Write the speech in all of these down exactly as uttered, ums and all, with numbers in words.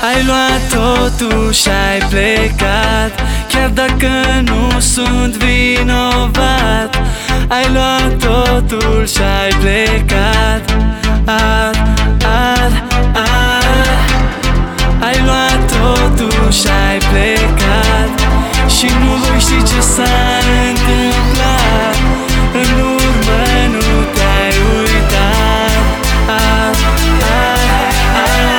Ai luat totul și-ai plecat, chiar dacă nu sunt vinovat. Ai luat totul și-ai plecat, ad, ad, ad. Ai luat totul și-ai plecat și nu voi ști ce s-a întâmplat. În urmă nu te-ai uitat, ad, ad, ad.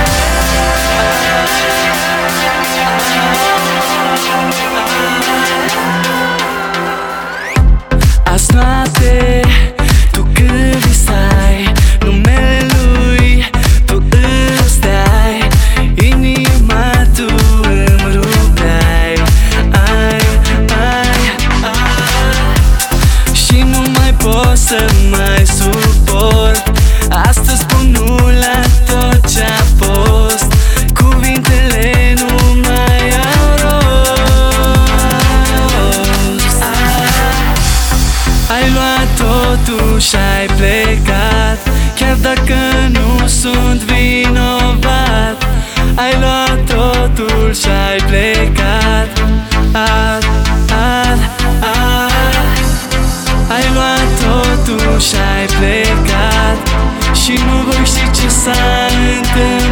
Azi noapte, tu când visai numele lui, tu îți dai inima, tu îmi rupeai. Ai, ai, ai. Și nu mai pot să mai suport. Astăzi spun nu la tot ce-a fost. Cuvintele nu mai au rost. Ai luat totul și-ai plecat, chiar dacă nu sunt vinovat. Ai luat totul și-ai plecat, ad, ad, ad. Ai luat totul și-ai plecat și nu voi ști ce s-a întâmplat.